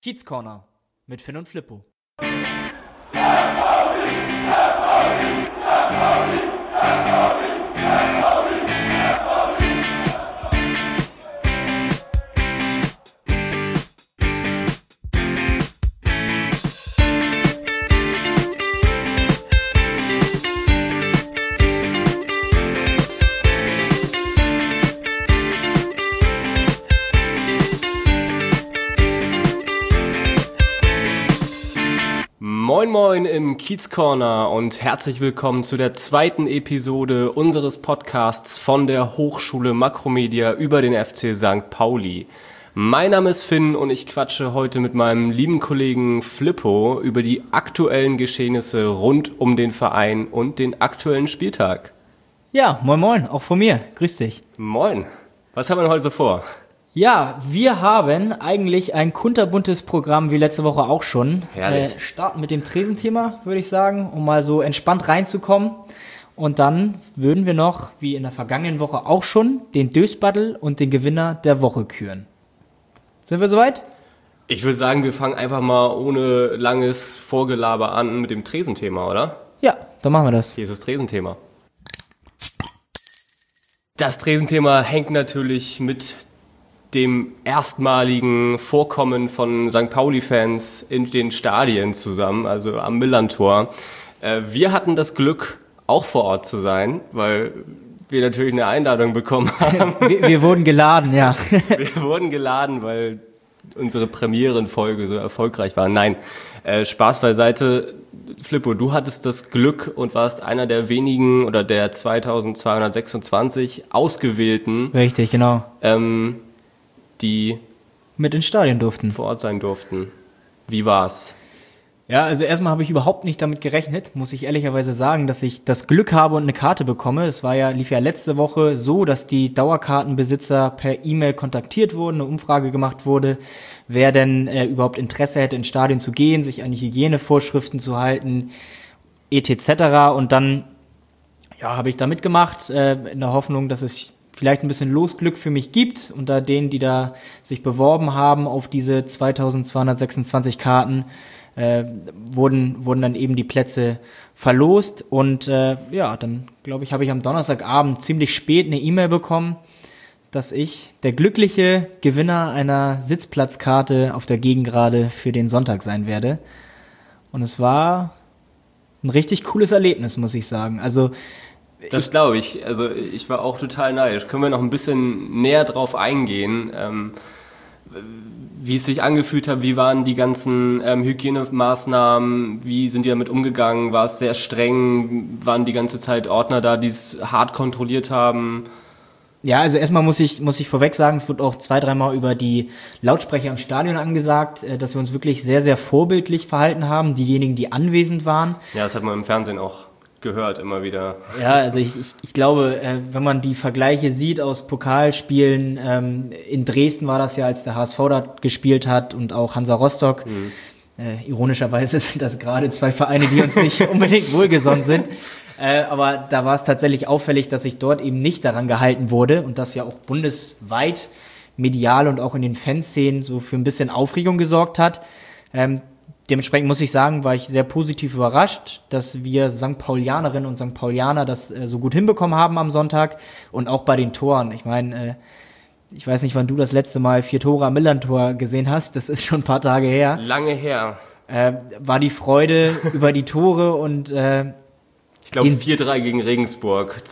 Kiez Corner mit Finn und Flippo. Moin Moin im Kiez Corner und herzlich willkommen zu der zweiten Episode unseres Podcasts von der Hochschule Makromedia über den FC St. Pauli. Mein Name ist Finn und ich quatsche heute mit meinem lieben Kollegen Flippo über die aktuellen Geschehnisse rund um den Verein und den aktuellen Spieltag. Ja, moin moin, auch von mir. Grüß dich. Moin. Was haben wir denn heute so vor? Ja, wir haben eigentlich ein kunterbuntes Programm wie letzte Woche auch schon. Herrlich. Starten mit dem Tresenthema, würde ich sagen, um mal so entspannt reinzukommen. Und dann würden wir noch, wie in der vergangenen Woche auch schon, den Dösbattle und den Gewinner der Woche küren. Sind wir soweit? Ich würde sagen, wir fangen einfach mal ohne langes Vorgelaber an mit dem Tresenthema, oder? Ja, dann machen wir das. Hier ist das Tresenthema. Das Tresenthema hängt natürlich mit dem erstmaligen Vorkommen von St. Pauli-Fans in den Stadien zusammen, also am Millerntor. Wir hatten das Glück, auch vor Ort zu sein, weil wir natürlich eine Einladung bekommen haben. Wir wurden geladen, ja. Wir wurden geladen, weil unsere Premierenfolge so erfolgreich war. Nein, Spaß beiseite. Flippo, du hattest das Glück und warst einer der wenigen oder der 2226 Ausgewählten. Richtig, genau. Die mit ins Stadion durften. Vor Ort sein durften. Wie war's? Ja, also erstmal habe ich überhaupt nicht damit gerechnet, muss ich ehrlicherweise sagen, dass ich das Glück habe und eine Karte bekomme. Es lief ja letzte Woche so, dass die Dauerkartenbesitzer per E-Mail kontaktiert wurden, eine Umfrage gemacht wurde, wer denn überhaupt Interesse hätte, ins Stadion zu gehen, sich an die Hygienevorschriften zu halten, etc. Und dann habe ich da mitgemacht, in der Hoffnung, dass es vielleicht ein bisschen Losglück für mich gibt. Unter denen, die da sich beworben haben auf diese 2226 Karten, wurden dann eben die Plätze verlost. Und dann, glaube ich, habe ich am Donnerstagabend ziemlich spät eine E-Mail bekommen, dass ich der glückliche Gewinner einer Sitzplatzkarte auf der Gegengrade für den Sonntag sein werde. Und es war ein richtig cooles Erlebnis, muss ich sagen. Also das glaube ich. Also ich war auch total neidisch. Können wir noch ein bisschen näher drauf eingehen, wie es sich angefühlt hat? Wie waren die ganzen Hygienemaßnahmen? Wie sind die damit umgegangen? War es sehr streng? Waren die ganze Zeit Ordner da, die es hart kontrolliert haben? Ja, also erstmal muss ich vorweg sagen, es wird auch 2-3 Mal über die Lautsprecher im Stadion angesagt, dass wir uns wirklich sehr, sehr vorbildlich verhalten haben, diejenigen, die anwesend waren. Ja, das hat man im Fernsehen auch gehört immer wieder. Ja, also ich glaube, wenn man die Vergleiche sieht aus Pokalspielen, in Dresden war das ja, als der HSV da gespielt hat und auch Hansa Rostock. Ironischerweise sind das gerade 2 Vereine, die uns nicht unbedingt wohlgesonnen sind. Aber da war es tatsächlich auffällig, dass sich dort eben nicht daran gehalten wurde und das ja auch bundesweit medial und auch in den Fanszenen so für ein bisschen Aufregung gesorgt hat. Dementsprechend muss ich sagen, war ich sehr positiv überrascht, dass wir St. Paulianerinnen und St. Paulianer das so gut hinbekommen haben am Sonntag und auch bei den Toren. Ich meine, ich weiß nicht, wann du das letzte Mal 4 Tore am Millerntor gesehen hast, das ist schon ein paar Tage her. Lange her. War die Freude über die Tore und ich glaube 4-3 gegen Regensburg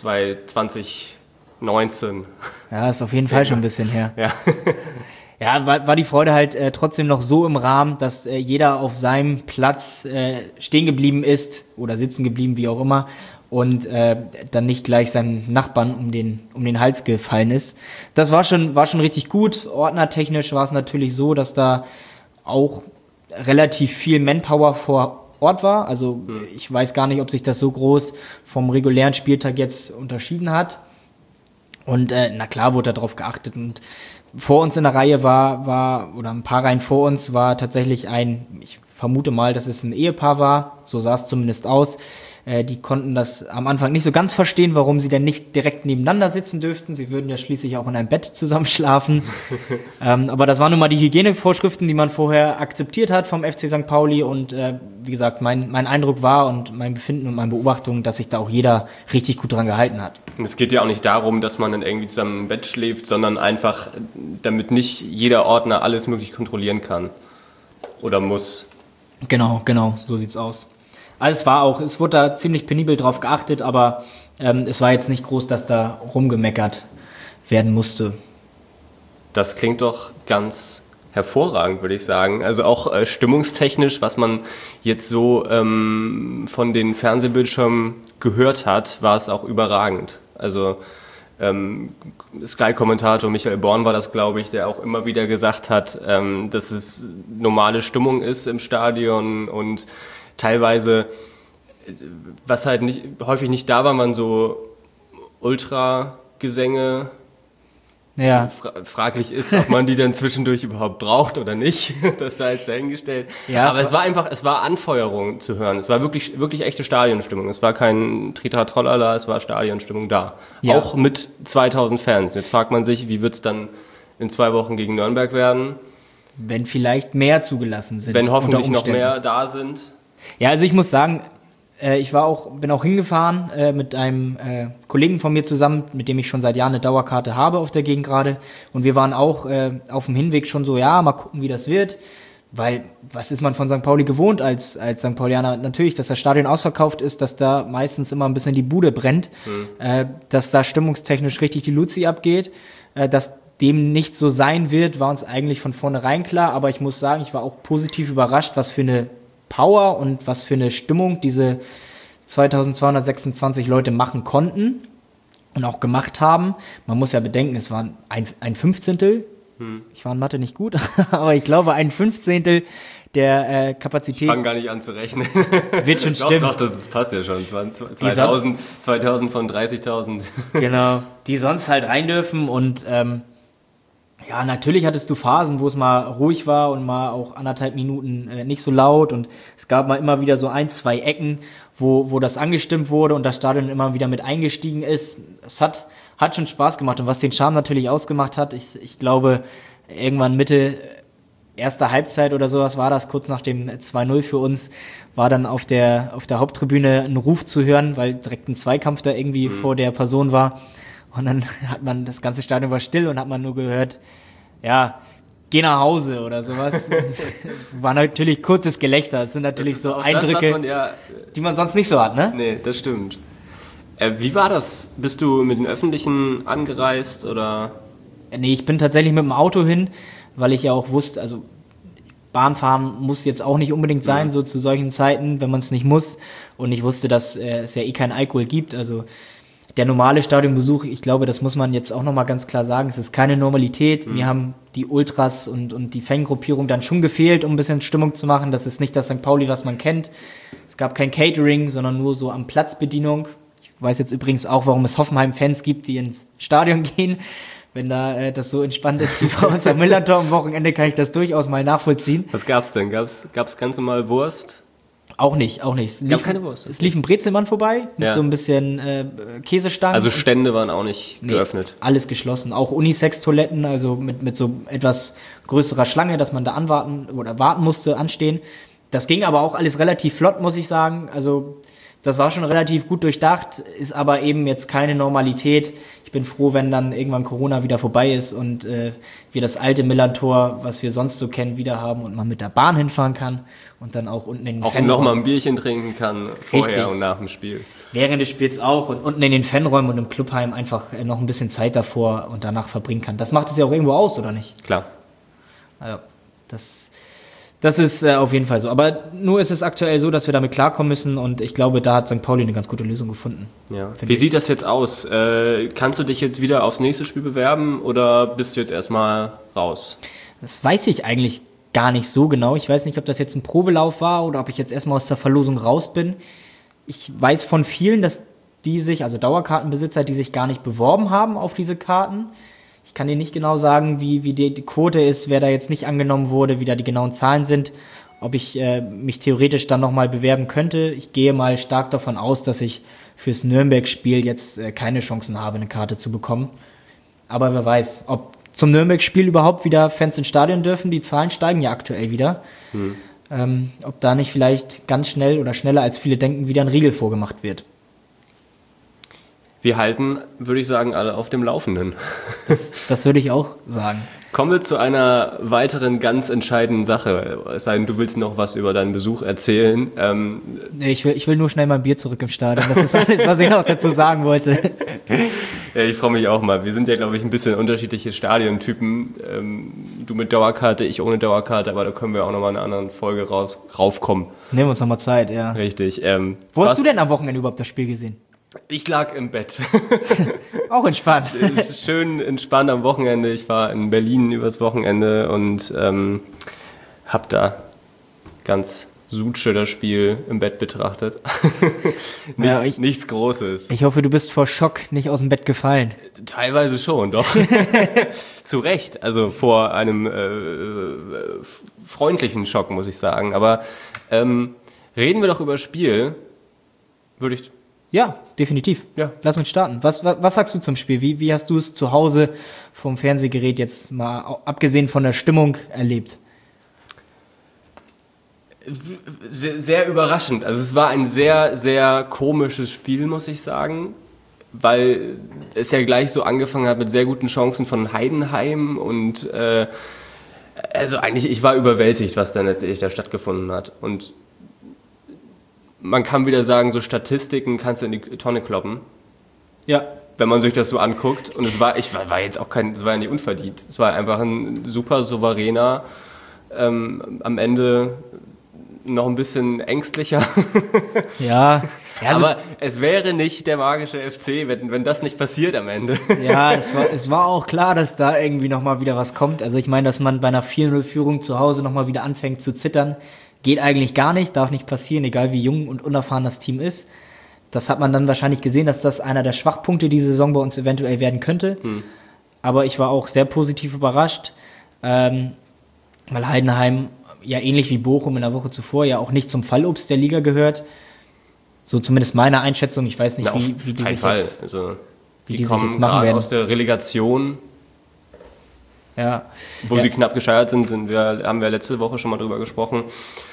2019. Ja, ist auf jeden Fall schon ein bisschen her. Ja. Ja, war die Freude halt trotzdem noch so im Rahmen, dass jeder auf seinem Platz stehen geblieben ist oder sitzen geblieben, wie auch immer, und dann nicht gleich seinem Nachbarn um den Hals gefallen ist. Das war schon richtig gut. Ordnertechnisch war es natürlich so, dass da auch relativ viel Manpower vor Ort war. Also ich weiß gar nicht, ob sich das so groß vom regulären Spieltag jetzt unterschieden hat. Und na klar wurde darauf geachtet, und vor uns in der Reihe war oder ein paar Reihen vor uns war tatsächlich ich vermute mal, dass es ein Ehepaar war, so sah es zumindest aus, Die konnten das am Anfang nicht so ganz verstehen, warum sie denn nicht direkt nebeneinander sitzen dürften. Sie würden ja schließlich auch in einem Bett zusammen schlafen. Aber das waren nun mal die Hygienevorschriften, die man vorher akzeptiert hat vom FC St. Pauli. Und wie gesagt, mein Eindruck war und mein Befinden und meine Beobachtung, dass sich da auch jeder richtig gut dran gehalten hat. Und es geht ja auch nicht darum, dass man dann irgendwie zusammen im Bett schläft, sondern einfach, damit nicht jeder Ordner alles möglich kontrollieren kann oder muss. Genau, so sieht's aus. Also es wurde da ziemlich penibel drauf geachtet, aber es war jetzt nicht groß, dass da rumgemeckert werden musste. Das klingt doch ganz hervorragend, würde ich sagen. Also auch stimmungstechnisch, was man jetzt so von den Fernsehbildschirmen gehört hat, war es auch überragend. Also Sky-Kommentator Michael Born war das, glaube ich, der auch immer wieder gesagt hat, dass es normale Stimmung ist im Stadion und teilweise, was halt häufig nicht da war, man so Ultragesänge. Ja. Fraglich ist, ob man die dann zwischendurch überhaupt braucht oder nicht. Das sei jetzt dahingestellt. Ja, aber es war Anfeuerung zu hören. Es war wirklich, wirklich echte Stadionstimmung. Es war kein Tritra-Trollala, es war Stadionstimmung da. Ja. Auch mit 2000 Fans. Jetzt fragt man sich, wie wird es dann in 2 Wochen gegen Nürnberg werden? Wenn vielleicht mehr zugelassen sind. Wenn hoffentlich noch mehr da sind. Ja, also ich muss sagen, ich bin auch hingefahren mit einem Kollegen von mir zusammen, mit dem ich schon seit Jahren eine Dauerkarte habe auf der Gegend gerade. Und wir waren auch auf dem Hinweg schon so, ja, mal gucken, wie das wird. Weil, was ist man von St. Pauli gewohnt als St. Paulianer? Natürlich, dass das Stadion ausverkauft ist, dass da meistens immer ein bisschen die Bude brennt, dass da stimmungstechnisch richtig die Luzi abgeht. Dass dem nicht so sein wird, war uns eigentlich von vornherein klar. Aber ich muss sagen, ich war auch positiv überrascht, was für eine Power und was für eine Stimmung diese 2226 Leute machen konnten und auch gemacht haben. Man muss ja bedenken, es waren ein Fünfzehntel, ich war in Mathe nicht gut, aber ich glaube ein Fünfzehntel der Kapazität. Ich fange gar nicht an zu rechnen. Wird schon stimmen. Doch, das passt ja schon. 2000 von 30.000. Genau, die sonst halt rein dürfen und ja, natürlich hattest du Phasen, wo es mal ruhig war und mal auch 1,5 Minuten nicht so laut und es gab mal immer wieder so 1, 2 Ecken, wo das angestimmt wurde und das Stadion immer wieder mit eingestiegen ist. Es hat schon Spaß gemacht und was den Charme natürlich ausgemacht hat, ich glaube, irgendwann Mitte erster Halbzeit oder sowas war das, kurz nach dem 2-0 für uns, war dann auf der Haupttribüne ein Ruf zu hören, weil direkt ein Zweikampf da irgendwie vor der Person war. Und dann hat man, das ganze Stadion war still und hat man nur gehört, ja, geh nach Hause oder sowas. War natürlich kurzes Gelächter. Es sind natürlich so Eindrücke, die man sonst nicht so hat, ne? Nee, das stimmt. Wie war das? Bist du mit den Öffentlichen angereist oder? Nee, ich bin tatsächlich mit dem Auto hin, weil ich ja auch wusste, also Bahnfahren muss jetzt auch nicht unbedingt sein, so zu solchen Zeiten, wenn man es nicht muss. Und ich wusste, dass es ja keinen Alkohol gibt, also der normale Stadionbesuch, ich glaube, das muss man jetzt auch nochmal ganz klar sagen, es ist keine Normalität. Mir haben die Ultras und die Fangruppierung dann schon gefehlt, um ein bisschen Stimmung zu machen. Das ist nicht das St. Pauli, was man kennt. Es gab kein Catering, sondern nur so am Platzbedienung. Ich weiß jetzt übrigens auch, warum es Hoffenheim-Fans gibt, die ins Stadion gehen. Wenn da das so entspannt ist wie bei uns am Millantor am Wochenende, kann ich das durchaus mal nachvollziehen. Was gab's denn? Gab's ganz normal Wurst? Auch nicht. Es lief keine Wurst. Es lief ein Brezelmann vorbei mit so ein bisschen Käsestangen. Also Stände waren auch nicht geöffnet? Alles geschlossen. Auch Unisex-Toiletten, also mit so etwas größerer Schlange, dass man da warten musste, anstehen. Das ging aber auch alles relativ flott, muss ich sagen. Also das war schon relativ gut durchdacht, ist aber eben jetzt keine Normalität. Ich bin froh, wenn dann irgendwann Corona wieder vorbei ist und wir das alte Millantor, was wir sonst so kennen, wieder haben und man mit der Bahn hinfahren kann und dann auch unten in den Fanräumen. Auch nochmal ein Bierchen trinken kann, vorher und nach dem Spiel. Während des Spiels auch und unten in den Fanräumen und im Clubheim einfach noch ein bisschen Zeit davor und danach verbringen kann. Das macht es ja auch irgendwo aus, oder nicht? Klar. Also, das ist auf jeden Fall so. Aber nur ist es aktuell so, dass wir damit klarkommen müssen und ich glaube, da hat St. Pauli eine ganz gute Lösung gefunden. Ja. Wie sieht das jetzt aus? Kannst du dich jetzt wieder aufs nächste Spiel bewerben oder bist du jetzt erstmal raus? Das weiß ich eigentlich gar nicht so genau. Ich weiß nicht, ob das jetzt ein Probelauf war oder ob ich jetzt erstmal aus der Verlosung raus bin. Ich weiß von vielen, dass die sich, also Dauerkartenbesitzer, die sich gar nicht beworben haben auf diese Karten. Ich kann dir nicht genau sagen, wie die Quote ist, wer da jetzt nicht angenommen wurde, wie da die genauen Zahlen sind. ob ich mich theoretisch dann nochmal bewerben könnte. Ich gehe mal stark davon aus, dass ich fürs Nürnberg-Spiel jetzt keine Chancen habe, eine Karte zu bekommen. Aber wer weiß, ob zum Nürnberg-Spiel überhaupt wieder Fans ins Stadion dürfen. Die Zahlen steigen ja aktuell wieder. Ob da nicht vielleicht ganz schnell oder schneller als viele denken, wieder ein Riegel vorgemacht wird. Wir halten, würde ich sagen, alle auf dem Laufenden. Das würde ich auch sagen. Kommen wir zu einer weiteren ganz entscheidenden Sache. Es sei denn, du willst noch was über deinen Besuch erzählen. Nee, ich will nur schnell mein Bier zurück im Stadion. Das ist alles, was ich noch dazu sagen wollte. Ja, ich freue mich auch mal. Wir sind ja, glaube ich, ein bisschen unterschiedliche Stadiontypen. Du mit Dauerkarte, ich ohne Dauerkarte, aber da können wir auch nochmal in einer anderen Folge raufkommen. Nehmen wir uns nochmal Zeit, ja. Richtig. Wo hast du denn am Wochenende überhaupt das Spiel gesehen? Ich lag im Bett. Auch entspannt. Schön entspannt am Wochenende. Ich war in Berlin übers Wochenende und habe da ganz Sutsche das Spiel im Bett betrachtet. Nichts Großes. Ich hoffe, du bist vor Schock nicht aus dem Bett gefallen. Teilweise schon, doch. Zu Recht. Also vor einem freundlichen Schock, muss ich sagen. Aber reden wir doch über das Spiel. Würde ich... Ja, definitiv. Ja. Lass uns starten. Was sagst du zum Spiel? Wie hast du es zu Hause vom Fernsehgerät jetzt mal, abgesehen von der Stimmung, erlebt? Sehr, sehr überraschend. Also es war ein sehr, sehr komisches Spiel, muss ich sagen, weil es ja gleich so angefangen hat mit sehr guten Chancen von Heidenheim und also eigentlich, ich war überwältigt, was dann letztendlich da stattgefunden hat. Und man kann wieder sagen, so Statistiken kannst du in die Tonne kloppen. Ja. Wenn man sich das so anguckt. Und es war ja nicht unverdient. Es war einfach ein super souveräner, am Ende noch ein bisschen ängstlicher. Ja. Also, aber es wäre nicht der magische FC, wenn das nicht passiert am Ende. Ja, es war auch klar, dass da irgendwie nochmal wieder was kommt. Also ich meine, dass man bei einer 4-0-Führung zu Hause nochmal wieder anfängt zu zittern, geht eigentlich gar nicht, darf nicht passieren, egal wie jung und unerfahren das Team ist. Das hat man dann wahrscheinlich gesehen, dass das einer der Schwachpunkte dieser Saison bei uns eventuell werden könnte. Aber ich war auch sehr positiv überrascht, weil Heidenheim ja ähnlich wie Bochum in der Woche zuvor ja auch nicht zum Fallobst der Liga gehört. So zumindest meine Einschätzung. Ich weiß nicht, wie die sich jetzt, also, wie die sich jetzt machen werden. Aus der Relegation, ja. Wo sie knapp gescheitert sind, haben wir letzte Woche schon mal drüber gesprochen.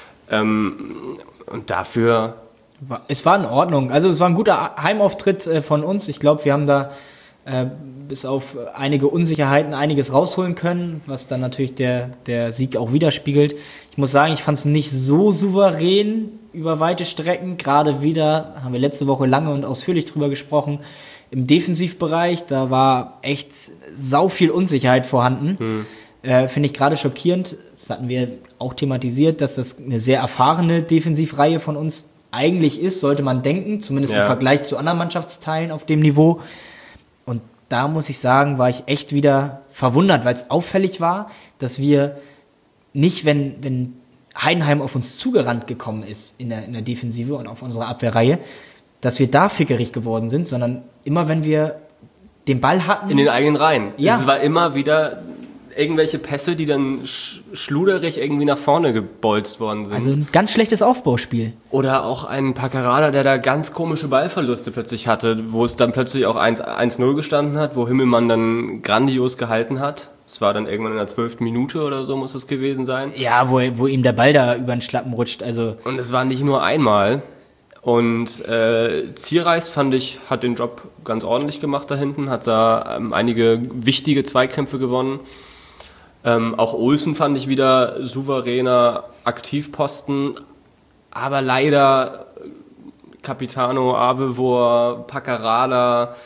Und dafür... Es war in Ordnung. Also es war ein guter Heimauftritt von uns. Ich glaube, wir haben da bis auf einige Unsicherheiten einiges rausholen können, was dann natürlich der Sieg auch widerspiegelt. Ich muss sagen, ich fand es nicht so souverän über weite Strecken. Gerade wieder, haben wir letzte Woche lange und ausführlich drüber gesprochen, im Defensivbereich, da war echt sau viel Unsicherheit vorhanden. Finde ich gerade schockierend. Das hatten wir auch thematisiert, dass das eine sehr erfahrene Defensivreihe von uns eigentlich ist, sollte man denken, zumindest im Vergleich zu anderen Mannschaftsteilen auf dem Niveau. Und da muss ich sagen, war ich echt wieder verwundert, weil es auffällig war, dass wir nicht, wenn Heidenheim auf uns zugerannt gekommen ist in der Defensive und auf unserer Abwehrreihe, dass wir da fickerig geworden sind, sondern immer, wenn wir den Ball hatten... In den eigenen Reihen. Ja. Es war immer wieder irgendwelche Pässe, die dann schluderig irgendwie nach vorne gebolzt worden sind. Also ein ganz schlechtes Aufbauspiel. Oder auch ein Paccarada, der da ganz komische Ballverluste plötzlich hatte, wo es dann plötzlich auch 1-0 gestanden hat, wo Himmelmann dann grandios gehalten hat. Es war dann irgendwann in der 12. Minute oder so, muss es gewesen sein. Ja, wo ihm der Ball da über den Schlappen rutscht. Also. Und es war nicht nur einmal. Und Zierreis, fand ich, hat den Job ganz ordentlich gemacht da hinten, hat da einige wichtige Zweikämpfe gewonnen. Auch Olsen fand ich wieder souveräner Aktivposten, aber leider Capitano, Avevor, Paccarada.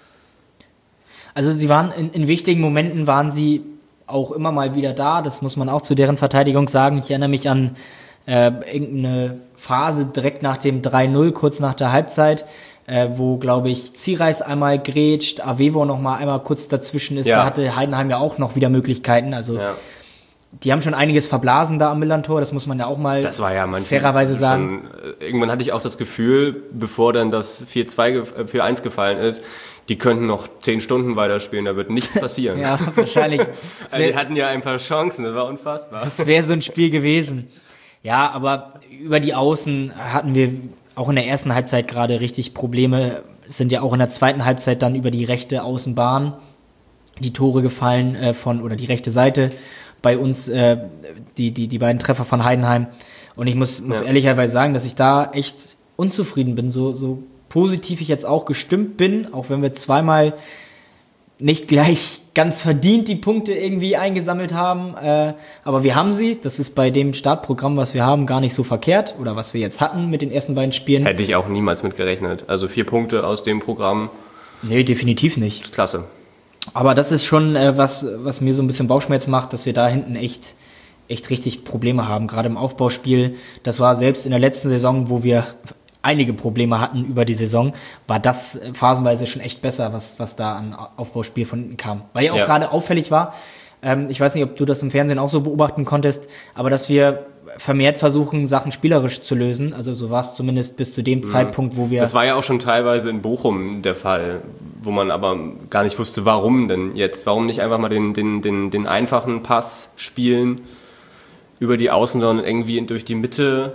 Also sie waren in wichtigen Momenten waren sie auch immer mal wieder da, das muss man auch zu deren Verteidigung sagen. Ich erinnere mich an irgendeine Phase direkt nach dem 3-0, kurz nach der Halbzeit, wo, glaube ich, Zierreis einmal grätscht, Avevo noch mal einmal kurz dazwischen ist. Ja. Da hatte Heidenheim ja auch noch wieder Möglichkeiten. Also die haben schon einiges verblasen da am Millantor, das muss man ja auch mal fairerweise sagen. Irgendwann hatte ich auch das Gefühl, bevor dann das 4-1 gefallen ist, die könnten noch 10 Stunden weiterspielen, da wird nichts passieren. Ja, wahrscheinlich. Die hatten ja ein paar Chancen, das war unfassbar. Das wäre so ein Spiel gewesen. Ja, aber über die Außen hatten wir auch in der ersten Halbzeit gerade richtig Probleme. Es sind ja auch in der zweiten Halbzeit dann über die rechte Außenbahn die Tore gefallen oder die rechte Seite bei uns, die beiden Treffer von Heidenheim. Und ich muss ehrlicherweise sagen, dass ich da echt unzufrieden bin, so positiv ich jetzt auch gestimmt bin, auch wenn wir zweimal nicht gleich ganz verdient die Punkte irgendwie eingesammelt haben, aber wir haben sie. Das ist bei dem Startprogramm, was wir haben, gar nicht so verkehrt oder was wir jetzt hatten mit den ersten beiden Spielen. Hätte ich auch niemals mit gerechnet. Also 4 Punkte aus dem Programm. Nee, definitiv nicht. Klasse. Aber das ist schon was mir so ein bisschen Bauchschmerzen macht, dass wir da hinten echt richtig Probleme haben, gerade im Aufbauspiel. Das war selbst in der letzten Saison, wo wir einige Probleme hatten über die Saison, war das phasenweise schon echt besser, was da an Aufbauspiel von hinten kam. Weil ja auch gerade auffällig war, ich weiß nicht, ob du das im Fernsehen auch so beobachten konntest, aber dass wir vermehrt versuchen, Sachen spielerisch zu lösen. Also so war es zumindest bis zu dem Zeitpunkt, wo wir... Das war ja auch schon teilweise in Bochum der Fall, wo man aber gar nicht wusste, warum denn jetzt? Warum nicht einfach mal den einfachen Pass spielen über die Außen, sondern irgendwie durch die Mitte...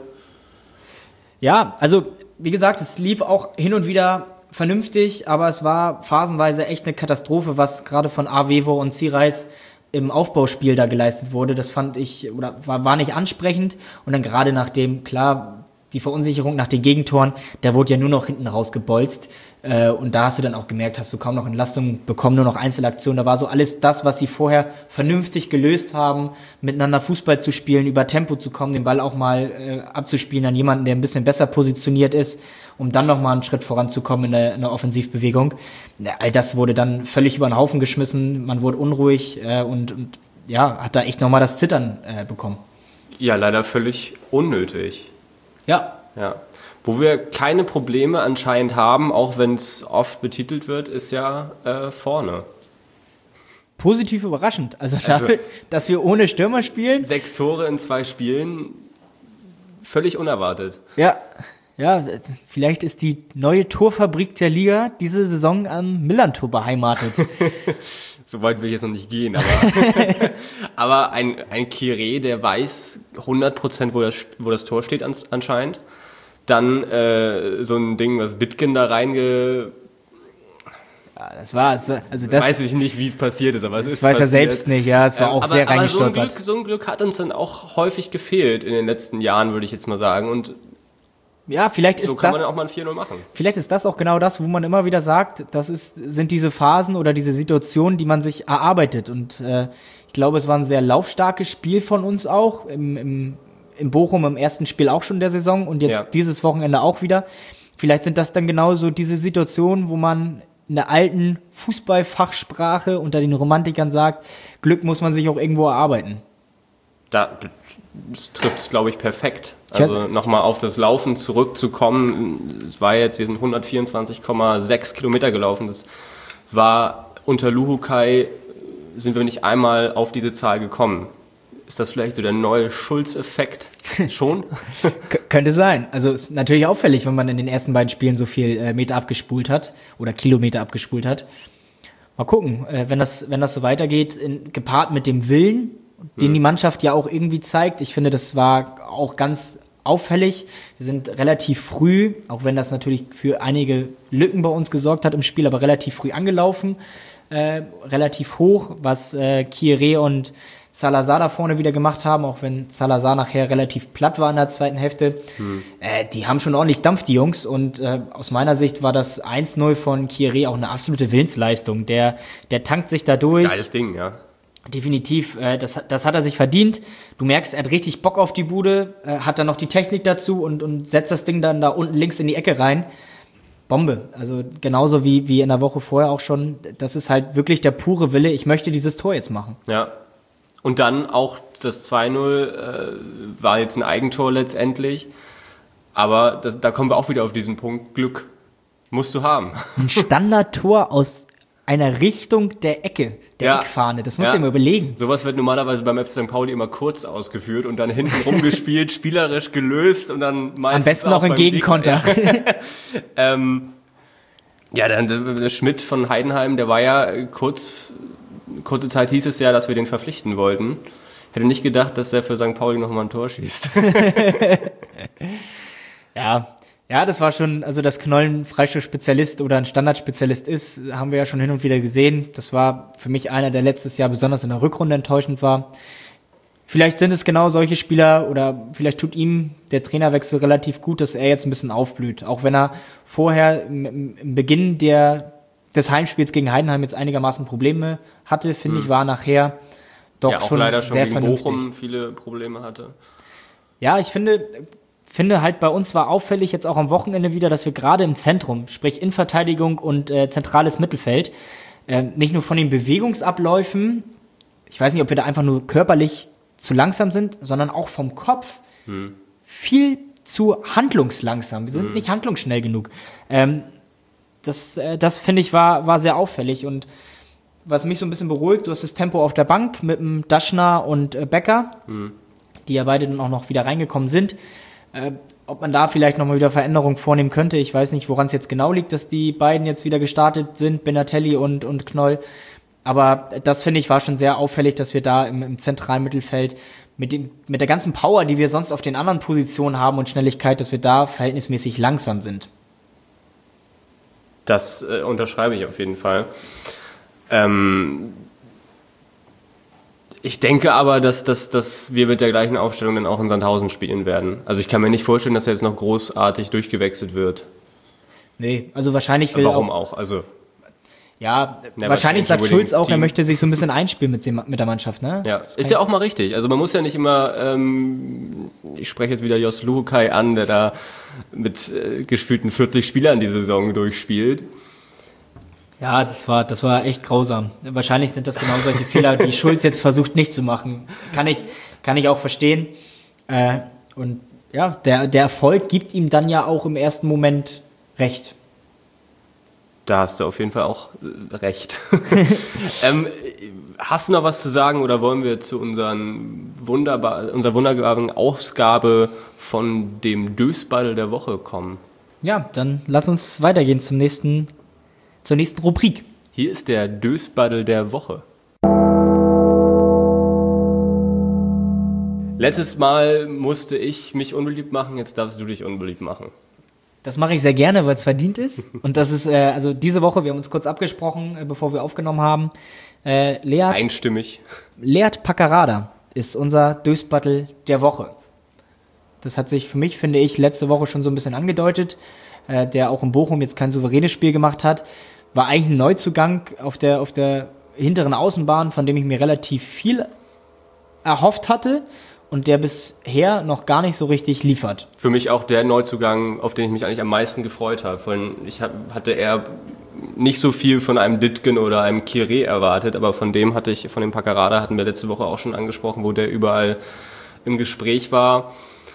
Ja, also wie gesagt, es lief auch hin und wieder vernünftig, aber es war phasenweise echt eine Katastrophe, was gerade von Avevo und Zireis im Aufbauspiel da geleistet wurde. Das fand ich, oder war nicht ansprechend. Und dann gerade nachdem, klar, die Verunsicherung nach den Gegentoren, da wurde ja nur noch hinten rausgebolzt. Und da hast du dann auch gemerkt, hast du kaum noch Entlastung bekommen, nur noch Einzelaktionen. Da war so alles das, was sie vorher vernünftig gelöst haben, miteinander Fußball zu spielen, über Tempo zu kommen, den Ball auch mal abzuspielen an jemanden, der ein bisschen besser positioniert ist, um dann nochmal einen Schritt voranzukommen in der Offensivbewegung. All das wurde dann völlig über den Haufen geschmissen, man wurde unruhig und hat da echt nochmal das Zittern bekommen. Ja, leider völlig unnötig. Ja. Wo wir keine Probleme anscheinend haben, auch wenn es oft betitelt wird, ist ja vorne. Positiv überraschend. Also dafür, dass wir ohne Stürmer spielen. 6 Tore in 2 Spielen, völlig unerwartet. Ja, vielleicht ist die neue Torfabrik der Liga diese Saison am Millantor beheimatet. So weit will ich jetzt noch nicht gehen, aber ein Kieré, der weiß 100%, wo das Tor steht anscheinend. Dann so ein Ding, was Dittgen da das war, also das... Weiß ich nicht, wie es passiert ist, aber es ist passiert. Das weiß er selbst nicht, ja, es war auch sehr reingestolpert. Aber so ein Glück hat uns dann auch häufig gefehlt in den letzten Jahren, würde ich jetzt mal sagen. Und ja, vielleicht ist so kann man auch mal ein 4-0 machen. Vielleicht ist das auch genau das, wo man immer wieder sagt, sind diese Phasen oder diese Situationen, die man sich erarbeitet. Und ich glaube, es war ein sehr laufstarkes Spiel von uns auch, im Bochum im ersten Spiel auch schon der Saison und jetzt dieses Wochenende auch wieder. Vielleicht sind das dann genau so diese Situationen, wo man in der alten Fußballfachsprache unter den Romantikern sagt, Glück muss man sich auch irgendwo erarbeiten. Das trifft es, glaube ich, perfekt. Also nochmal auf das Laufen zurückzukommen. Es war jetzt, wir sind 124,6 Kilometer gelaufen. Das war unter Luhukai, sind wir nicht einmal auf diese Zahl gekommen. Ist das vielleicht so der neue Schulz-Effekt schon? Könnte sein. Also ist natürlich auffällig, wenn man in den ersten beiden Spielen so viel Meter abgespult hat oder Kilometer abgespult hat. Mal gucken, wenn das so weitergeht, gepaart mit dem Willen, den die Mannschaft ja auch irgendwie zeigt. Ich finde, das war auch ganz auffällig. Wir sind relativ früh, auch wenn das natürlich für einige Lücken bei uns gesorgt hat im Spiel, aber relativ früh angelaufen, relativ hoch, was Kieré und Salazar da vorne wieder gemacht haben, auch wenn Salazar nachher relativ platt war in der zweiten Hälfte. Die haben schon ordentlich Dampf, die Jungs. Und aus meiner Sicht war das 1-0 von Kieré auch eine absolute Willensleistung. Der tankt sich da durch. Geiles Ding, ja. Definitiv, das hat er sich verdient. Du merkst, er hat richtig Bock auf die Bude, hat dann noch die Technik dazu und setzt das Ding dann da unten links in die Ecke rein. Bombe. Also genauso wie in der Woche vorher auch schon. Das ist halt wirklich der pure Wille, ich möchte dieses Tor jetzt machen. Ja. Und dann auch das 2-0 war jetzt ein Eigentor letztendlich. Aber da kommen wir auch wieder auf diesen Punkt. Glück musst du haben. Ein Standardtor aus einer Richtung der Ecke, der Eckfahne. Das musst du dir mal überlegen. Sowas wird normalerweise beim FC St. Pauli immer kurz ausgeführt und dann hinten rumgespielt, spielerisch gelöst und dann meistens am besten noch ein Gegenkonter. Dann der Schmidt von Heidenheim, der war ja kurze Zeit hieß es ja, dass wir den verpflichten wollten. Hätte nicht gedacht, dass er für St. Pauli nochmal ein Tor schießt. Ja, das war schon, also dass Knoll ein Freistoßspezialist oder ein Standardspezialist ist, haben wir ja schon hin und wieder gesehen. Das war für mich einer, der letztes Jahr besonders in der Rückrunde enttäuschend war. Vielleicht sind es genau solche Spieler oder vielleicht tut ihm der Trainerwechsel relativ gut, dass er jetzt ein bisschen aufblüht. Auch wenn er vorher im Beginn des Heimspiels gegen Heidenheim jetzt einigermaßen Probleme hatte, finde ich, war nachher doch ja, auch schon leider schon sehr gegen vernünftig. Bochum viele Probleme hatte. Ja, ich finde halt bei uns war auffällig jetzt auch am Wochenende wieder, dass wir gerade im Zentrum, sprich Innenverteidigung und zentrales Mittelfeld, nicht nur von den Bewegungsabläufen, ich weiß nicht, ob wir da einfach nur körperlich zu langsam sind, sondern auch vom Kopf viel zu handlungslangsam. Wir sind nicht handlungsschnell genug. Das finde ich war sehr auffällig und was mich so ein bisschen beruhigt, du hast das Tempo auf der Bank mit dem Daschner und Becker, die ja beide dann auch noch wieder reingekommen sind. Ob man da vielleicht nochmal wieder Veränderungen vornehmen könnte, ich weiß nicht, woran es jetzt genau liegt, dass die beiden jetzt wieder gestartet sind, Benatelli und Knoll. Aber das, finde ich, war schon sehr auffällig, dass wir da im zentralen Mittelfeld mit der ganzen Power, die wir sonst auf den anderen Positionen haben und Schnelligkeit, dass wir da verhältnismäßig langsam sind. Das unterschreibe ich auf jeden Fall. Ich denke aber, dass wir mit der gleichen Aufstellung dann auch in Sandhausen spielen werden. Also ich kann mir nicht vorstellen, dass er jetzt noch großartig durchgewechselt wird. Nee, also wahrscheinlich will Warum auch? Also ja, wahrscheinlich sagt Schulz auch, er möchte sich so ein bisschen einspielen mit der Mannschaft, ne? Ja, ist ja auch mal richtig. Also man muss ja nicht immer, ich spreche jetzt wieder Jos Luhukai an, der da mit gefühlten 40 Spielern die Saison durchspielt. Ja, das war echt grausam. Wahrscheinlich sind das genau solche Fehler, die Schulz jetzt versucht nicht zu machen. Kann ich auch verstehen. Und ja, der Erfolg gibt ihm dann ja auch im ersten Moment recht. Da hast du auf jeden Fall auch recht. Hast du noch was zu sagen oder wollen wir zu unserer wunderbaren Ausgabe von dem Dösball der Woche kommen? Ja, dann lass uns weitergehen zur nächsten Rubrik. Hier ist der Dösball der Woche. Letztes Mal musste ich mich unbeliebt machen, jetzt darfst du dich unbeliebt machen. Das mache ich sehr gerne, weil es verdient ist. Und das ist, also diese Woche, wir haben uns kurz abgesprochen, bevor wir aufgenommen haben. Einstimmig. Leert Packerada ist unser Dösbattle der Woche. Das hat sich für mich, finde ich, letzte Woche schon so ein bisschen angedeutet. Der auch in Bochum jetzt kein souveränes Spiel gemacht hat. War eigentlich ein Neuzugang auf der hinteren Außenbahn, von dem ich mir relativ viel erhofft hatte. Und der bisher noch gar nicht so richtig liefert. Für mich auch der Neuzugang, auf den ich mich eigentlich am meisten gefreut habe. Hatte eher nicht so viel von einem Ditgen oder einem Kiré erwartet, aber von dem Packerada hatten wir letzte Woche auch schon angesprochen, wo der überall im Gespräch war.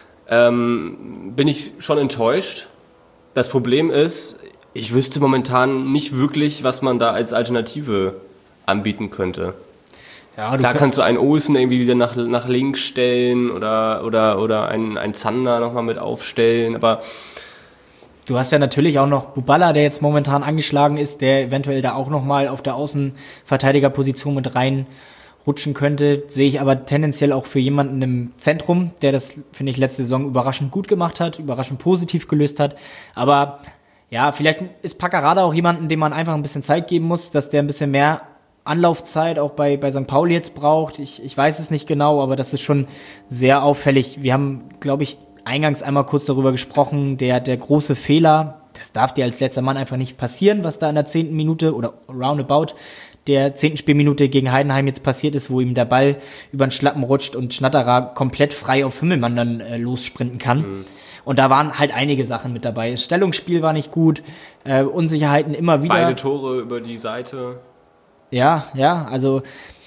Bin ich schon enttäuscht. Das Problem ist, ich wüsste momentan nicht wirklich, was man da als Alternative anbieten könnte. Ja, da kannst du einen Olsen irgendwie wieder nach links stellen oder einen Zander nochmal mit aufstellen, aber du hast ja natürlich auch noch Buballa, der jetzt momentan angeschlagen ist, der eventuell da auch nochmal auf der Außenverteidigerposition mit reinrutschen könnte. Sehe ich aber tendenziell auch für jemanden im Zentrum, der das, finde ich, letzte Saison überraschend gut gemacht hat, überraschend positiv gelöst hat. Aber ja, vielleicht ist Packerada auch jemanden, dem man einfach ein bisschen Zeit geben muss, dass der ein bisschen mehr Anlaufzeit auch bei St. Pauli jetzt braucht. Ich weiß es nicht genau, aber das ist schon sehr auffällig. Wir haben, glaube ich, eingangs einmal kurz darüber gesprochen, der große Fehler, das darf dir als letzter Mann einfach nicht passieren, was da in der 10. Minute oder roundabout der 10. Spielminute gegen Heidenheim jetzt passiert ist, wo ihm der Ball über den Schlappen rutscht und Schnatterer komplett frei auf Himmelmann dann lossprinten kann. Mhm. Und da waren halt einige Sachen mit dabei. Das Stellungsspiel war nicht gut, Unsicherheiten immer wieder. Beide Tore über die Seite. Ja, also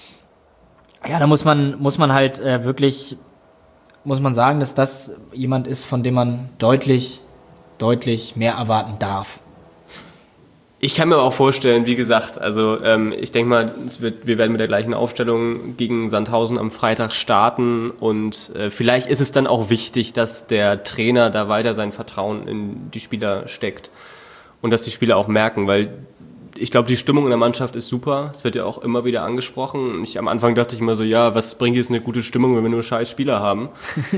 ja, da muss man halt wirklich, muss man sagen, dass das jemand ist, von dem man deutlich mehr erwarten darf. Ich kann mir auch vorstellen, wie gesagt, also ich denke mal, wir werden mit der gleichen Aufstellung gegen Sandhausen am Freitag starten und vielleicht ist es dann auch wichtig, dass der Trainer da weiter sein Vertrauen in die Spieler steckt und dass die Spieler auch merken, weil Ich glaube, die Stimmung in der Mannschaft ist super. Es wird ja auch immer wieder angesprochen. Am Anfang dachte ich immer so, ja, was bringt jetzt eine gute Stimmung, wenn wir nur scheiß Spieler haben?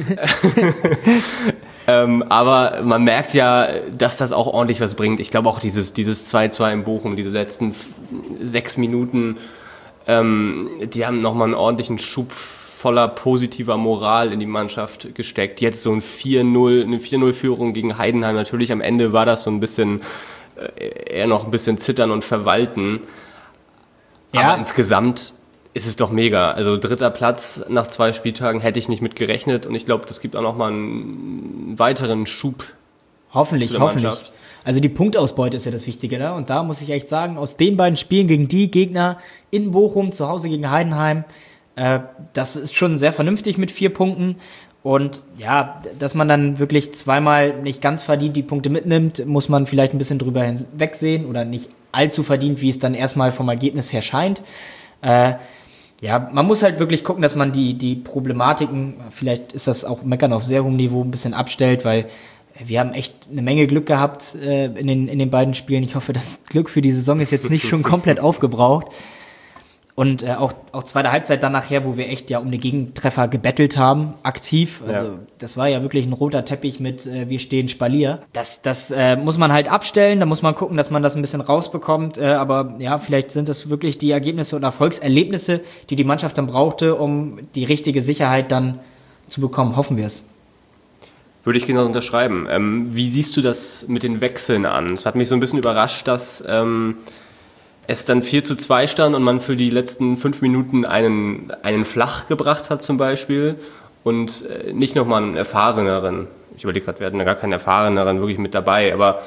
Aber man merkt ja, dass das auch ordentlich was bringt. Ich glaube auch dieses 2-2 in Bochum, diese letzten 6 Minuten, die haben nochmal einen ordentlichen Schub voller positiver Moral in die Mannschaft gesteckt. Jetzt so eine 4-0-Führung gegen Heidenheim. Natürlich am Ende war das so ein bisschen eher noch ein bisschen zittern und verwalten. Ja. Aber insgesamt ist es doch mega. Also 3. Platz nach 2 Spieltagen hätte ich nicht mit gerechnet und ich glaube, das gibt auch nochmal einen weiteren Schub. Hoffentlich. Also die Punktausbeute ist ja das Wichtige, ne? Und da muss ich echt sagen, aus den beiden Spielen gegen die Gegner in Bochum, zu Hause gegen Heidenheim, das ist schon sehr vernünftig mit 4 Punkten. Und ja, dass man dann wirklich zweimal nicht ganz verdient die Punkte mitnimmt, muss man vielleicht ein bisschen drüber hinwegsehen oder nicht allzu verdient, wie es dann erstmal vom Ergebnis her scheint. Ja, man muss halt wirklich gucken, dass man die Problematiken, vielleicht ist das auch Meckern auf sehr hohem Niveau, ein bisschen abstellt, weil wir haben echt eine Menge Glück gehabt in den beiden Spielen. Ich hoffe, das Glück für die Saison ist jetzt nicht schon komplett aufgebraucht. Und auch zweite Halbzeit dann nachher, wo wir echt ja um eine Gegentreffer gebettelt haben, aktiv. Also das war ja wirklich ein roter Teppich mit wir stehen Spalier. Das muss man halt abstellen, da muss man gucken, dass man das ein bisschen rausbekommt. Aber ja, vielleicht sind das wirklich die Ergebnisse und Erfolgserlebnisse, die die Mannschaft dann brauchte, um die richtige Sicherheit dann zu bekommen. Hoffen wir es. Würde ich genau unterschreiben. Wie siehst du das mit den Wechseln an? Es hat mich so ein bisschen überrascht, dass es dann 4-2 stand und man für die letzten 5 Minuten einen Flach gebracht hat zum Beispiel und nicht nochmal einen erfahreneren. Ich überlege gerade, wir hatten ja gar keinen erfahreneren wirklich mit dabei, aber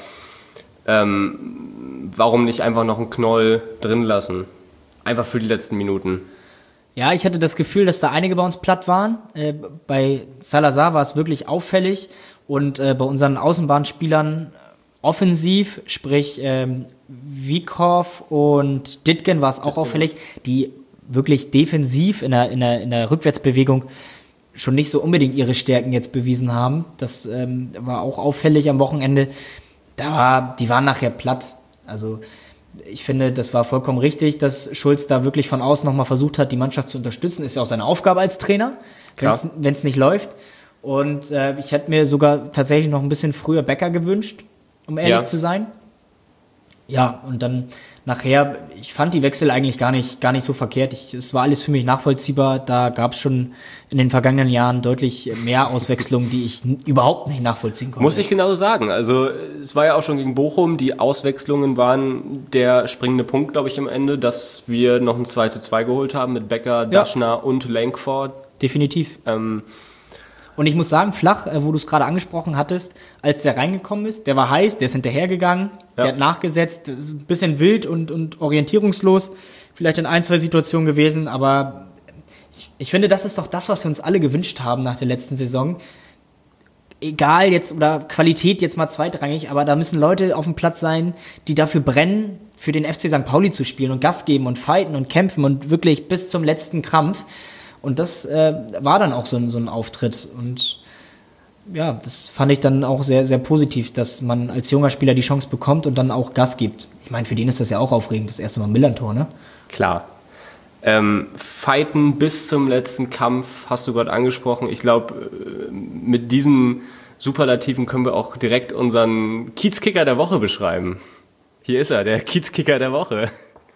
warum nicht einfach noch einen Knoll drin lassen? Einfach für die letzten Minuten. Ja, ich hatte das Gefühl, dass da einige bei uns platt waren. Bei Salazar war es wirklich auffällig und bei unseren Außenbahnspielern offensiv, sprich Wiekow und Dittgen war es auch auffällig, die wirklich defensiv in der Rückwärtsbewegung schon nicht so unbedingt ihre Stärken jetzt bewiesen haben. Das war auch auffällig am Wochenende. Die waren nachher platt. Also ich finde, das war vollkommen richtig, dass Schulz da wirklich von außen nochmal versucht hat, die Mannschaft zu unterstützen. Ist ja auch seine Aufgabe als Trainer, wenn es nicht läuft. Und ich hätte mir sogar tatsächlich noch ein bisschen früher Becker gewünscht, um ehrlich zu sein. Ja, und dann nachher, ich fand die Wechsel eigentlich gar nicht so verkehrt. Es war alles für mich nachvollziehbar. Da gab es schon in den vergangenen Jahren deutlich mehr Auswechslungen, die ich überhaupt nicht nachvollziehen konnte. Muss ich genauso sagen. Also es war ja auch schon gegen Bochum, die Auswechslungen waren der springende Punkt, glaube ich, am Ende, dass wir noch ein 2-2 geholt haben mit Becker, Daschner und Langford. Definitiv. Und ich muss sagen, Flach, wo du es gerade angesprochen hattest, als der reingekommen ist, der war heiß, der ist hinterhergegangen, der hat nachgesetzt, das ist ein bisschen wild und orientierungslos, vielleicht in 1, 2 Situationen gewesen, aber ich finde, das ist doch das, was wir uns alle gewünscht haben nach der letzten Saison. Egal jetzt, oder Qualität jetzt mal zweitrangig, aber da müssen Leute auf dem Platz sein, die dafür brennen, für den FC St. Pauli zu spielen und Gas geben und fighten und kämpfen und wirklich bis zum letzten Krampf. Und das war dann auch so ein Auftritt. Und ja, das fand ich dann auch sehr, sehr positiv, dass man als junger Spieler die Chance bekommt und dann auch Gas gibt. Ich meine, für den ist das ja auch aufregend, das erste Mal Millern-Tor, ne? Klar. Fighten bis zum letzten Kampf hast du gerade angesprochen. Ich glaube, mit diesen Superlativen können wir auch direkt unseren Kiezkicker der Woche beschreiben. Hier ist er, der Kiezkicker der Woche.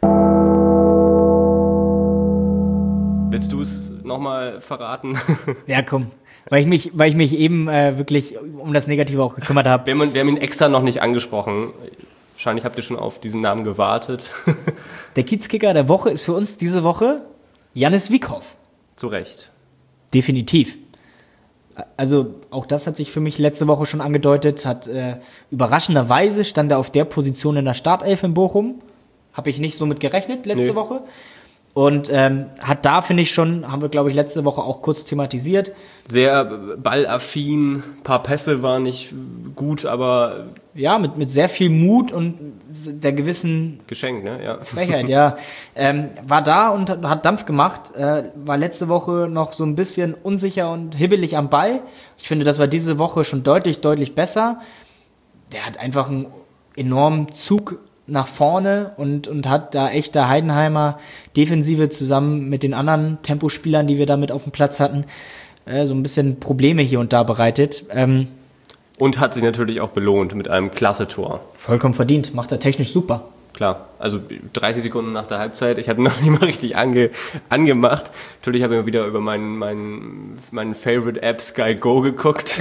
Willst du es nochmal verraten? Ja, komm. Weil ich mich eben wirklich um das Negative auch gekümmert habe. Wir haben ihn extra noch nicht angesprochen. Wahrscheinlich habt ihr schon auf diesen Namen gewartet. Der Kiezkicker der Woche ist für uns diese Woche Jannis Wiekow. Zu Recht. Definitiv. Also auch das hat sich für mich letzte Woche schon angedeutet. Überraschenderweise stand er auf der Position in der Startelf in Bochum. Habe ich nicht so mit gerechnet letzte Woche. Und hat da, finde ich schon, haben wir, glaube ich, letzte Woche auch kurz thematisiert. Sehr ballaffin, ein paar Pässe waren nicht gut, aber... Ja, mit sehr viel Mut und der gewissen... Geschenk, ne? Ja. Frechheit, ja. War da und hat Dampf gemacht. War letzte Woche noch so ein bisschen unsicher und hibbelig am Ball. Ich finde, das war diese Woche schon deutlich, deutlich besser. Der hat einfach einen enormen Zug nach vorne und hat da echt der Heidenheimer Defensive zusammen mit den anderen Tempospielern, die wir damit auf dem Platz hatten, so ein bisschen Probleme hier und da bereitet. Und hat sich natürlich auch belohnt mit einem Klasse-Tor. Vollkommen verdient, macht er technisch super. Klar, also 30 Sekunden nach der Halbzeit, ich hatte noch nicht mal richtig angemacht. Natürlich habe ich mal wieder über meinen Favorite App Sky Go geguckt,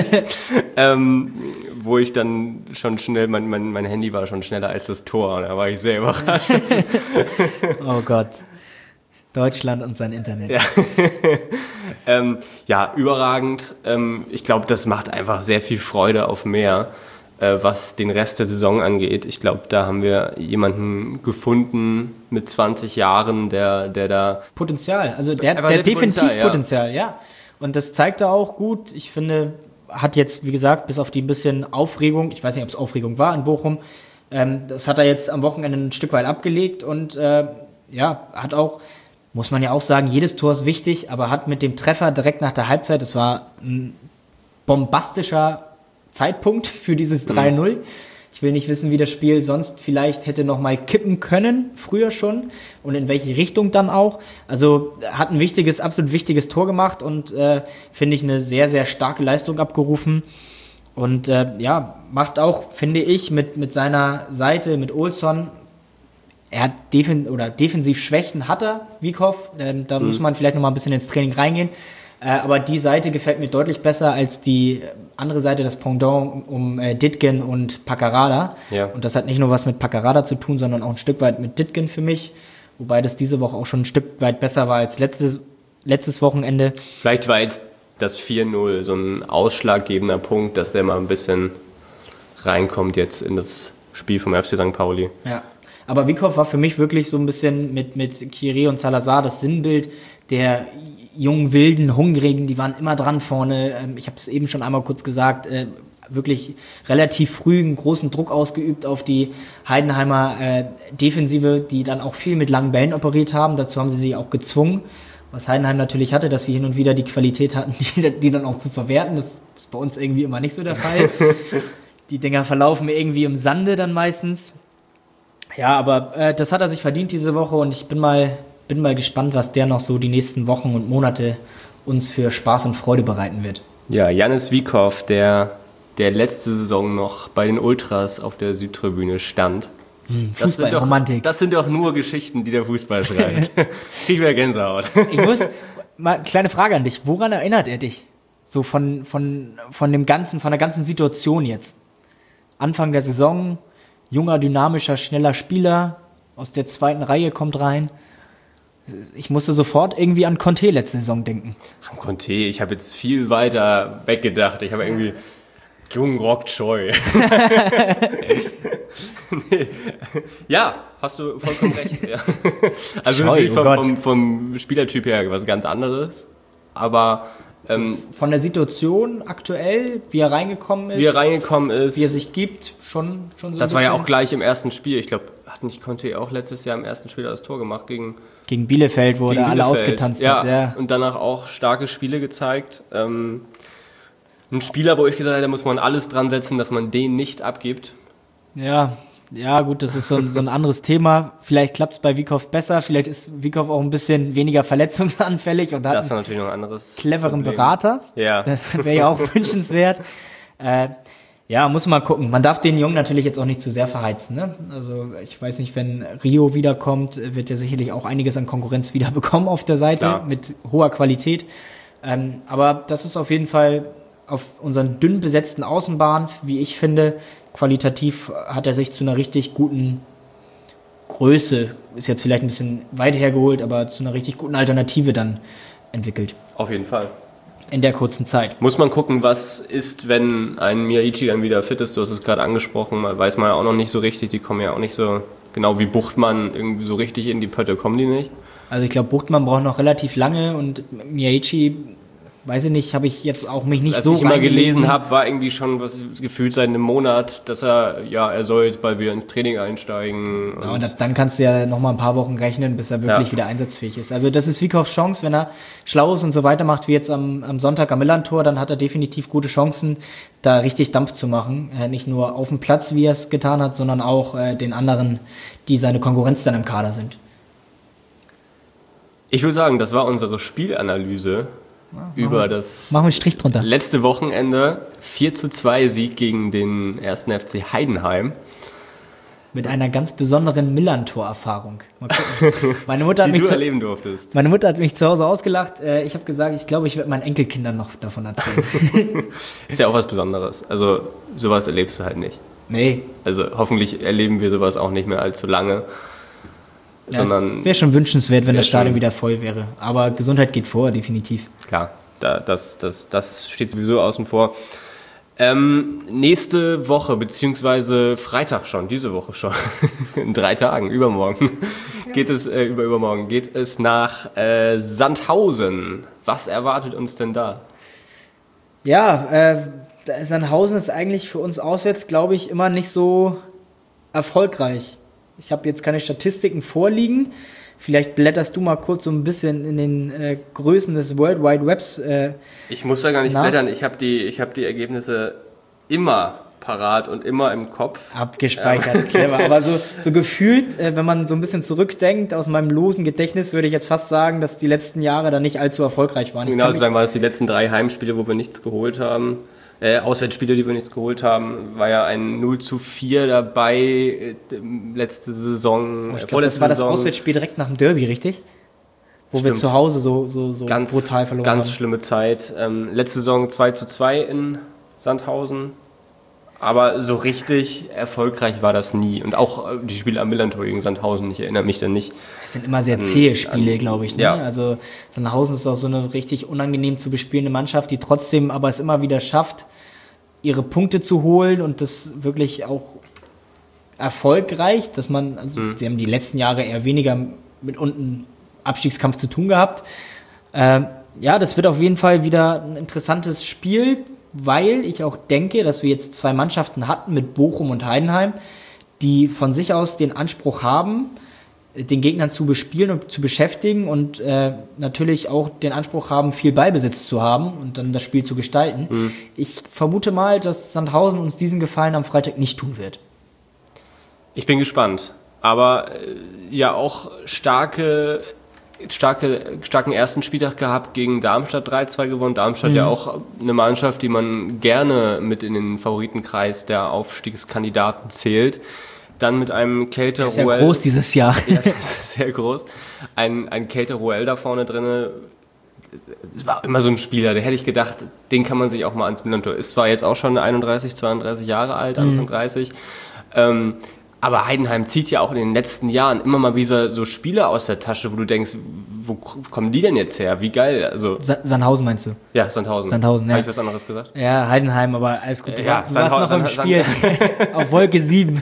wo ich dann schon schnell, mein Handy war schon schneller als das Tor, da war ich sehr überrascht. Oh Gott, Deutschland und sein Internet. Ja, überragend. Ich glaube, das macht einfach sehr viel Freude auf mehr. Was den Rest der Saison angeht. Ich glaube, da haben wir jemanden gefunden mit 20 Jahren, der da... Potenzial, also der definitiv Potenzial, ja. Und das zeigt er auch gut. Ich finde, hat jetzt, wie gesagt, bis auf die bisschen Aufregung, ich weiß nicht, ob es Aufregung war in Bochum, das hat er jetzt am Wochenende ein Stück weit abgelegt und hat auch, muss man ja auch sagen, jedes Tor ist wichtig, aber hat mit dem Treffer direkt nach der Halbzeit, das war ein bombastischer Zeitpunkt für dieses 3-0. Ich will nicht wissen, wie das Spiel sonst vielleicht hätte noch mal kippen können, früher schon, und in welche Richtung dann auch. Also hat ein absolut wichtiges Tor gemacht und finde ich eine sehr, sehr starke Leistung abgerufen. Und macht auch, finde ich, mit seiner Seite, mit Olsson, er hat defensiv Schwächen hat er, Wieckhoff, da muss man vielleicht noch mal ein bisschen ins Training reingehen. Aber die Seite gefällt mir deutlich besser als die andere Seite, das Pendant um Dittgen und Paccarada. Ja. Und das hat nicht nur was mit Paccarada zu tun, sondern auch ein Stück weit mit Dittgen für mich. Wobei das diese Woche auch schon ein Stück weit besser war als letztes Wochenende. Vielleicht war jetzt das 4-0 so ein ausschlaggebender Punkt, dass der mal ein bisschen reinkommt jetzt in das Spiel vom FC St. Pauli. Ja, aber Wieckhoff war für mich wirklich so ein bisschen mit Kire und Salazar das Sinnbild der jungen, wilden, hungrigen, die waren immer dran vorne. Ich habe es eben schon einmal kurz gesagt, wirklich relativ früh einen großen Druck ausgeübt auf die Heidenheimer Defensive, die dann auch viel mit langen Bällen operiert haben. Dazu haben sie sich auch gezwungen, was Heidenheim natürlich hatte, dass sie hin und wieder die Qualität hatten, die dann auch zu verwerten. Das ist bei uns irgendwie immer nicht so der Fall. Die Dinger verlaufen irgendwie im Sande dann meistens. Ja, aber das hat er sich verdient diese Woche und ich bin mal gespannt, was der noch so die nächsten Wochen und Monate uns für Spaß und Freude bereiten wird. Ja, Jannis Wieckhoff, der letzte Saison noch bei den Ultras auf der Südtribüne stand. Fußball-Romantik. Das sind doch nur Geschichten, die der Fußball schreibt. Krieg wieder Gänsehaut. Ich muss, mal kleine Frage an dich. Woran erinnert er dich? So von der ganzen Situation jetzt. Anfang der Saison, junger, dynamischer, schneller Spieler, aus der zweiten Reihe kommt rein. Ich musste sofort irgendwie an Conte letzte Saison denken. An Conte, ich habe jetzt viel weiter weggedacht. Ich habe irgendwie Jung Rock Choi. Nee. Ja, hast du vollkommen recht. Ja. Also Choi, natürlich vom Spielertyp her was ganz anderes. Aber von der Situation aktuell, wie er reingekommen ist, wie er sich gibt, schon so ein Das war ja auch gleich im ersten Spiel. Ich glaube, hat nicht Conte auch letztes Jahr im ersten Spiel das Tor gemacht gegen Bielefeld, wo er alle ausgetanzt hat. Ja, und danach auch starke Spiele gezeigt. Ein Spieler, wo ich gesagt habe, da muss man alles dran setzen, dass man den nicht abgibt. Ja, gut, das ist so ein anderes Thema. Vielleicht klappt es bei Wieckhoff besser, vielleicht ist Wieckhoff auch ein bisschen weniger verletzungsanfällig und hat das war natürlich noch ein anderes cleveren Problem. Berater. Ja. Das wäre ja auch wünschenswert. Muss man mal gucken. Man darf den Jungen natürlich jetzt auch nicht zu sehr verheizen. Ne? Also ich weiß nicht, wenn Rio wiederkommt, wird er sicherlich auch einiges an Konkurrenz wieder bekommen auf der Seite. Klar. Mit hoher Qualität. Aber das ist auf jeden Fall auf unseren dünn besetzten Außenbahn, wie ich finde, qualitativ hat er sich zu einer richtig guten Größe, ist jetzt vielleicht ein bisschen weit hergeholt, aber zu einer richtig guten Alternative dann entwickelt. Auf jeden Fall. In der kurzen Zeit. Muss man gucken, was ist, wenn ein Miyaichi dann wieder fit ist. Du hast es gerade angesprochen, weiß man ja auch noch nicht so richtig. Die kommen ja auch nicht so, genau wie Buchtmann, irgendwie so richtig in die Pötte kommen die nicht. Also ich glaube, Buchtmann braucht noch relativ lange und Miyaichi weiß ich nicht, habe ich jetzt auch mich nicht Als so ich immer reingelesen. gelesen habe, war irgendwie schon was gefühlt seit einem Monat, dass er soll jetzt bald wieder ins Training einsteigen. Ja, und dann kannst du ja noch mal ein paar Wochen rechnen, bis er wirklich wieder einsatzfähig ist. Also das ist Wiekows Chance, wenn er schlau ist und so weitermacht wie jetzt am Sonntag am Millantor, dann hat er definitiv gute Chancen, da richtig Dampf zu machen. Nicht nur auf dem Platz, wie er es getan hat, sondern auch den anderen, die seine Konkurrenz dann im Kader sind. Ich würde sagen, das war unsere Spielanalyse über das Machen wir einen Strich drunter. letzte Wochenende. 4:2 Sieg gegen den 1. FC Heidenheim. Mit einer ganz besonderen Millantor-Erfahrung. Mal gucken. Meine Mutter Die du erleben durftest. Meine Mutter hat mich zu Hause ausgelacht. Ich habe gesagt, ich glaube, ich werde meinen Enkelkindern noch davon erzählen. Ist ja auch was Besonderes. Also sowas erlebst du halt nicht. Nee. Also hoffentlich erleben wir sowas auch nicht mehr allzu lange. Ja, es wäre schon wünschenswert, wenn das Stadion schon wieder voll wäre. Aber Gesundheit geht vor, definitiv. Klar, das steht sowieso außen vor. Nächste Woche, beziehungsweise Freitag schon, diese Woche schon, in 3 Tagen, übermorgen, geht es nach Sandhausen. Was erwartet uns denn da? Ja, Sandhausen ist eigentlich für uns auswärts, glaube ich, immer nicht so erfolgreich. Ich habe jetzt keine Statistiken vorliegen. Vielleicht blätterst du mal kurz so ein bisschen in den Größen des World Wide Webs. Ich muss da gar nicht blättern. Ich hab die Ergebnisse immer parat und immer im Kopf. Abgespeichert, clever. Aber so gefühlt, wenn man so ein bisschen zurückdenkt, aus meinem losen Gedächtnis, würde ich jetzt fast sagen, dass die letzten Jahre da nicht allzu erfolgreich waren. Genau zu sagen, war es die letzten 3 Heimspiele, wo wir nichts geholt haben. Auswärtsspiele, die wir nichts geholt haben, war ja ein 0:4 dabei, letzte Saison. Ich glaube, das war das Auswärtsspiel direkt nach dem Derby, richtig? Wo wir zu Hause so ganz, brutal verloren haben. Ganz schlimme Zeit. Letzte Saison 2:2 in Sandhausen. Aber so richtig erfolgreich war das nie. Und auch die Spiele am Millantor gegen Sandhausen, ich erinnere mich dann nicht. Es sind immer sehr zähe Spiele, glaube ich. Ne? Ja. Also Sandhausen ist auch so eine richtig unangenehm zu bespielende Mannschaft, die trotzdem aber es immer wieder schafft, ihre Punkte zu holen und das wirklich auch erfolgreich, dass man, sie haben die letzten Jahre eher weniger mit unten Abstiegskampf zu tun gehabt. Das wird auf jeden Fall wieder ein interessantes Spiel, weil ich auch denke, dass wir jetzt 2 Mannschaften hatten mit Bochum und Heidenheim, die von sich aus den Anspruch haben, den Gegnern zu bespielen und zu beschäftigen und natürlich auch den Anspruch haben, viel Ballbesitz zu haben und dann das Spiel zu gestalten. Mhm. Ich vermute mal, dass Sandhausen uns diesen Gefallen am Freitag nicht tun wird. Ich bin gespannt. Aber auch starken ersten Spieltag gehabt, gegen Darmstadt 3:2 gewonnen. Darmstadt ja auch eine Mannschaft, die man gerne mit in den Favoritenkreis der Aufstiegskandidaten zählt. Dann mit einem Keita Ruel. Sehr groß dieses Jahr. Ja, das ist sehr groß. Ein Keita Ruel da vorne drin. Das war immer so ein Spieler, da hätte ich gedacht, den kann man sich auch mal ans Millantor. Ist zwar jetzt auch schon 31, 32 Jahre alt, Anfang 30. Aber Heidenheim zieht ja auch in den letzten Jahren immer mal wieder so Spieler aus der Tasche, wo du denkst, wo kommen die denn jetzt her? Wie geil. Also Sandhausen meinst du? Ja, Sandhausen. Sandhausen, ja. Habe ich was anderes gesagt? Ja, Heidenheim, aber alles gut. Du warst noch im Spiel auf Wolke 7.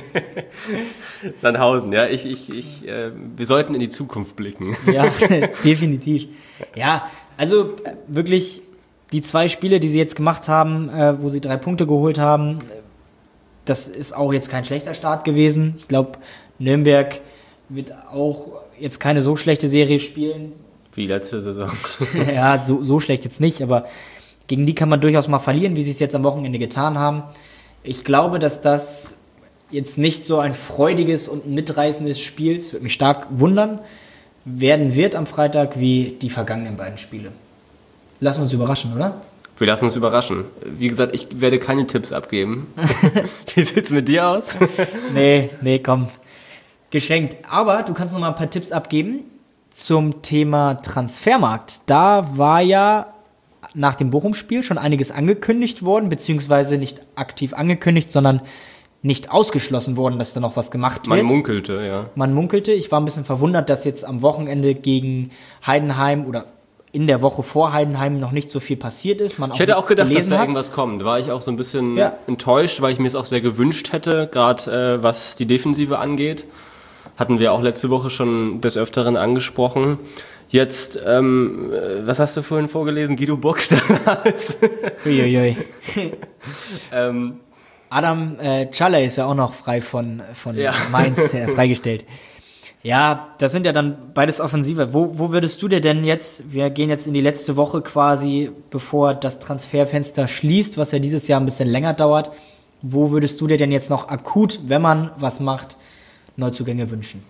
Sandhausen, ja. Wir sollten in die Zukunft blicken. Ja, definitiv. Ja, also wirklich die 2 Spiele, die sie jetzt gemacht haben, wo sie 3 Punkte geholt haben, das ist auch jetzt kein schlechter Start gewesen. Ich glaube, Nürnberg wird auch jetzt keine so schlechte Serie spielen. Wie letzte Saison. Ja, so schlecht jetzt nicht, aber gegen die kann man durchaus mal verlieren, wie sie es jetzt am Wochenende getan haben. Ich glaube, dass das jetzt nicht so ein freudiges und mitreißendes Spiel, es würde mich stark wundern, werden wird am Freitag wie die vergangenen beiden Spiele. Lassen wir uns überraschen, oder? Wir lassen uns überraschen. Wie gesagt, ich werde keine Tipps abgeben. Wie sieht's mit dir aus? Nee, komm. Geschenkt. Aber du kannst noch mal ein paar Tipps abgeben zum Thema Transfermarkt. Da war ja nach dem Bochum-Spiel schon einiges angekündigt worden, beziehungsweise nicht aktiv angekündigt, sondern nicht ausgeschlossen worden, dass da noch was gemacht wird. Man munkelte, ja. Man munkelte. Ich war ein bisschen verwundert, dass jetzt am Wochenende gegen Heidenheim oder in der Woche vor Heidenheim noch nicht so viel passiert ist. Ich hätte auch gedacht, dass da irgendwas kommt. Da war ich auch so ein bisschen enttäuscht, weil ich mir es auch sehr gewünscht hätte, gerade was die Defensive angeht. Hatten wir auch letzte Woche schon des Öfteren angesprochen. Jetzt, was hast du vorhin vorgelesen? Guido Burgstaller. Uiuiui. Adam Czalle ist ja auch noch frei von Mainz freigestellt. Ja, das sind ja dann beides Offensive. Wo würdest du dir denn jetzt, wir gehen jetzt in die letzte Woche quasi, bevor das Transferfenster schließt, was ja dieses Jahr ein bisschen länger dauert, wo würdest du dir denn jetzt noch akut, wenn man was macht, Neuzugänge wünschen?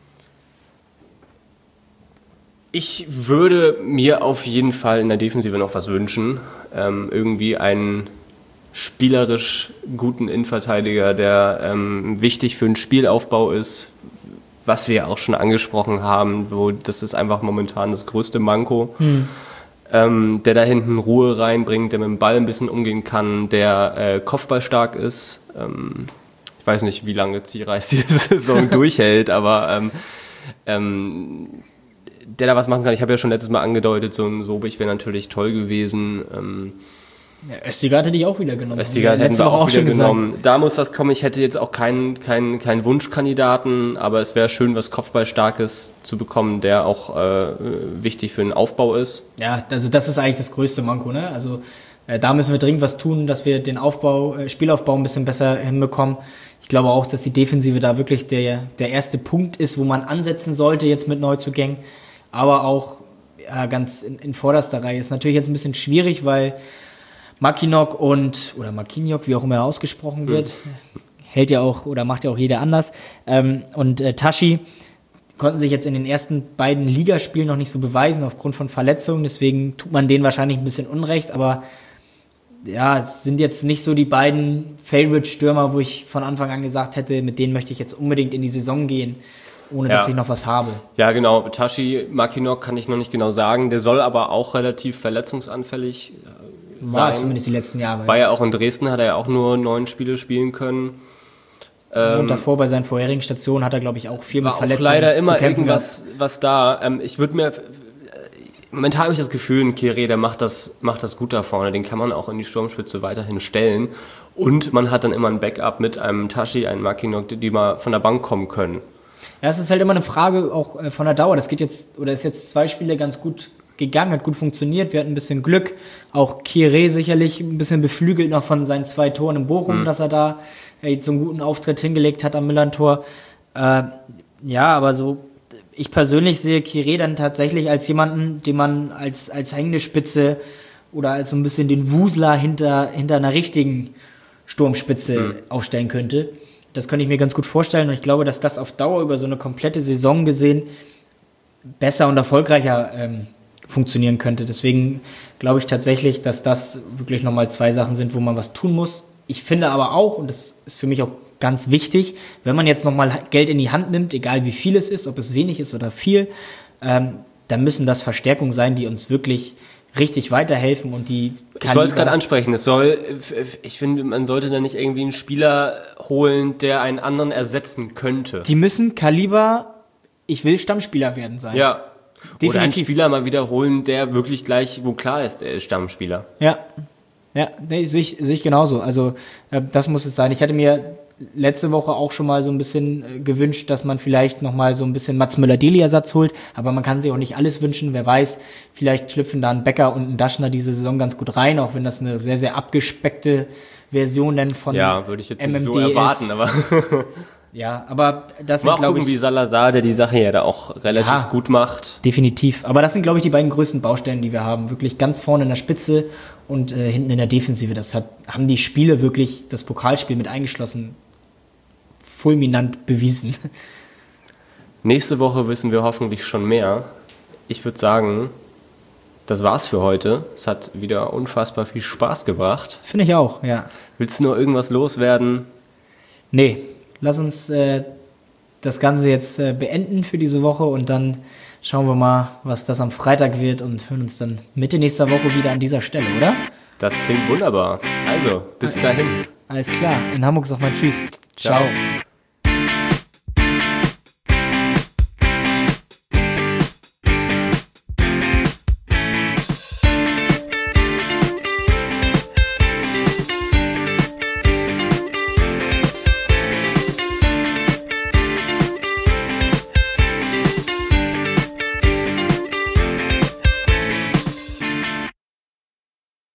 Ich würde mir auf jeden Fall in der Defensive noch was wünschen. Irgendwie einen spielerisch guten Innenverteidiger, der wichtig für den Spielaufbau ist, was wir auch schon angesprochen haben, das ist einfach momentan das größte Manko, der da hinten Ruhe reinbringt, der mit dem Ball ein bisschen umgehen kann, der kopfballstark ist. Ich weiß nicht, wie lange Zierreis diese Saison durchhält, aber der da was machen kann. Ich habe ja schon letztes Mal angedeutet, so ein Sobich wäre natürlich toll gewesen. Ja, Östigard hätte ich auch wieder genommen. Östigard hätten wir auch wieder genommen. Da muss was kommen. Ich hätte jetzt auch keinen Wunschkandidaten, aber es wäre schön, was Kopfballstarkes zu bekommen, der auch wichtig für den Aufbau ist. Ja, also das ist eigentlich das größte Manko, ne? Also da müssen wir dringend was tun, dass wir den Spielaufbau ein bisschen besser hinbekommen. Ich glaube auch, dass die Defensive da wirklich der erste Punkt ist, wo man ansetzen sollte jetzt mit Neuzugängen. Aber auch ganz in vorderster Reihe ist natürlich jetzt ein bisschen schwierig, weil Mackinock oder Marquinhos, wie auch immer er ausgesprochen wird, hält ja auch oder macht ja auch jeder anders, und Tashi konnten sich jetzt in den ersten beiden Ligaspielen noch nicht so beweisen aufgrund von Verletzungen, deswegen tut man denen wahrscheinlich ein bisschen Unrecht, aber ja, es sind jetzt nicht so die beiden Favorite-Stürmer, wo ich von Anfang an gesagt hätte, mit denen möchte ich jetzt unbedingt in die Saison gehen, ohne dass ich noch was habe. Ja, genau, Tashi, Mackinock kann ich noch nicht genau sagen, der soll aber auch relativ verletzungsanfällig war sein. Zumindest die letzten Jahre. War ja auch in Dresden, hat er ja auch nur 9 Spiele spielen können. Und davor bei seinen vorherigen Stationen hat er, glaube ich, auch viel mit Verletzungen auch leider immer irgendwas was da. Ich würde mir... Momentan habe ich das Gefühl, ein Kere, der macht das gut da vorne. Den kann man auch in die Sturmspitze weiterhin stellen. Und man hat dann immer ein Backup mit einem Tashi, einem Mackinock, die mal von der Bank kommen können. Ja, es ist halt immer eine Frage auch von der Dauer. Das geht jetzt, oder ist jetzt 2 Spiele ganz gut gegangen, hat gut funktioniert. Wir hatten ein bisschen Glück. Auch Kere sicherlich ein bisschen beflügelt noch von seinen 2 Toren in Bochum, dass er da jetzt so einen guten Auftritt hingelegt hat am Millern-Tor. Ja, aber so, ich persönlich sehe Kere dann tatsächlich als jemanden, den man als hängende Spitze oder als so ein bisschen den Wusler hinter einer richtigen Sturmspitze aufstellen könnte. Das könnte ich mir ganz gut vorstellen und ich glaube, dass das auf Dauer über so eine komplette Saison gesehen besser und erfolgreicher funktionieren könnte. Deswegen glaube ich tatsächlich, dass das wirklich nochmal 2 Sachen sind, wo man was tun muss. Ich finde aber auch, und das ist für mich auch ganz wichtig, wenn man jetzt nochmal Geld in die Hand nimmt, egal wie viel es ist, ob es wenig ist oder viel, dann müssen das Verstärkungen sein, die uns wirklich richtig weiterhelfen und die... Ich wollte es gerade ansprechen, ich finde, man sollte da nicht irgendwie einen Spieler holen, der einen anderen ersetzen könnte. Die müssen ich will Stammspieler werden sein. Ja. Definitiv. Oder einen Spieler mal wiederholen, der wirklich gleich, wo klar ist, er ist Stammspieler. Ja, nee, sehe ich genauso. Also das muss es sein. Ich hatte mir letzte Woche auch schon mal so ein bisschen gewünscht, dass man vielleicht nochmal so ein bisschen Mats Müller-Deli-Ersatz holt, aber man kann sich auch nicht alles wünschen. Wer weiß, vielleicht schlüpfen da ein Becker und ein Daschner diese Saison ganz gut rein, auch wenn das eine sehr, sehr abgespeckte Version dann von MMD ja, würde ich jetzt nicht so erwarten, aber... Ja, aber das sind, glaube ich... gucken, wie Salazar, der die Sache ja da auch relativ gut macht. Definitiv. Aber das sind, glaube ich, die beiden größten Baustellen, die wir haben. Wirklich ganz vorne in der Spitze und hinten in der Defensive. Haben die Spiele wirklich, das Pokalspiel mit eingeschlossen, fulminant bewiesen. Nächste Woche wissen wir hoffentlich schon mehr. Ich würde sagen, das war's für heute. Es hat wieder unfassbar viel Spaß gebracht. Finde ich auch, ja. Willst du noch irgendwas loswerden? Nee. Lass uns das Ganze jetzt beenden für diese Woche und dann schauen wir mal, was das am Freitag wird und hören uns dann Mitte nächster Woche wieder an dieser Stelle, oder? Das klingt wunderbar. Also, bis dahin. Alles klar. In Hamburg sagt man Tschüss. Ciao.